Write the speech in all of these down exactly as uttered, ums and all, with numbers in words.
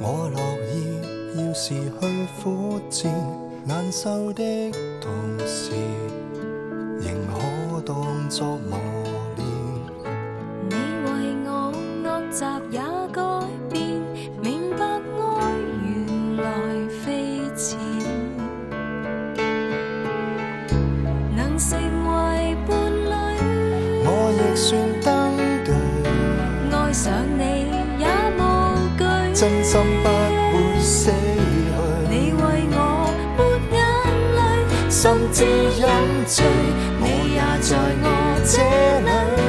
我樂意要是去苦戰，難受的同時，仍可當作磨練。 你為我惡習也改變，明白愛原來非淺，能成為伴侶， 我亦算登對， 愛上你也無懼， 真心不會死去。 你為我抹眼淚， 甚至飲醉，你也在我這裏，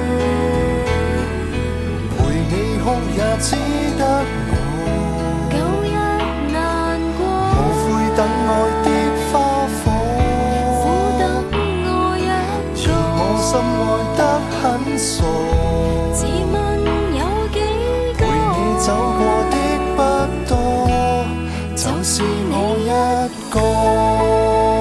陪你哭也只得我， 舊日難過， 無悔等愛的花火， 苦等我一個， 我心愛得很傻， 自問有幾個， 陪你走過的不多，就是我一個。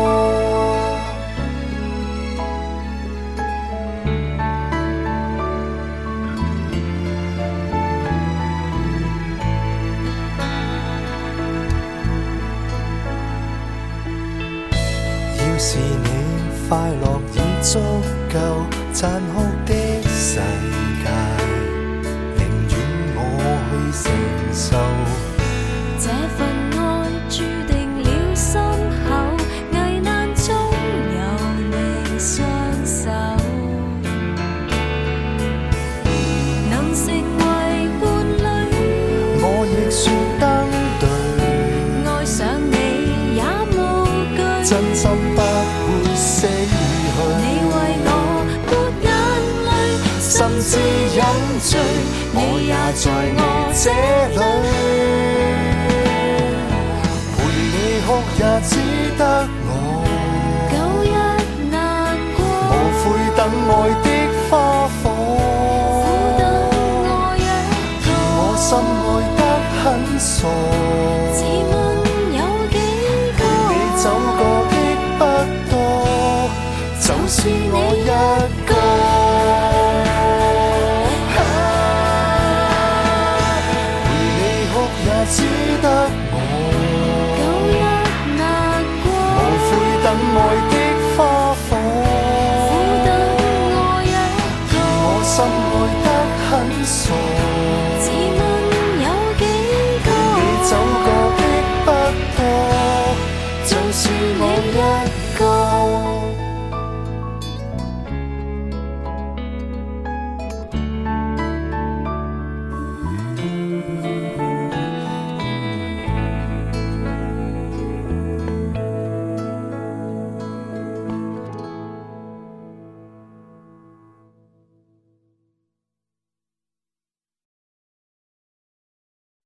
要是你快樂已足夠，殘酷的世界寧願我去承受。 這份愛注定了深厚，危難中有你雙手，能成為伴侶， 我亦算登對， 愛上你也無懼， 真心不會死去。 你為我抹眼淚， 甚至飲醉，我也在我這裏，陪你哭也只得我， 舊日難過， 無悔等愛的花火， 苦等我一個， 我心愛得很傻， 自問有幾個， 陪你走過的不多，就是我一個。只得我， 舊日難過， 無悔等愛的花火， 苦等我一個， 我心愛得很傻， 自問